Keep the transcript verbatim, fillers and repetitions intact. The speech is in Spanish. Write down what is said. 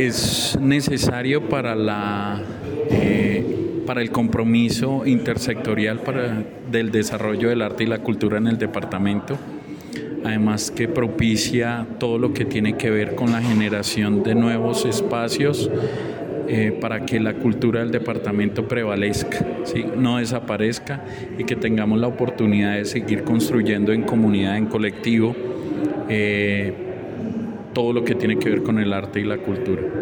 es necesario para la eh, para el compromiso intersectorial para, del desarrollo del arte y la cultura en el departamento. Además que propicia todo lo que tiene que ver con la generación de nuevos espacios eh, para que la cultura del departamento prevalezca, ¿sí? No desaparezca y que tengamos la oportunidad de seguir construyendo en comunidad, en colectivo, eh, todo lo que tiene que ver con el arte y la cultura.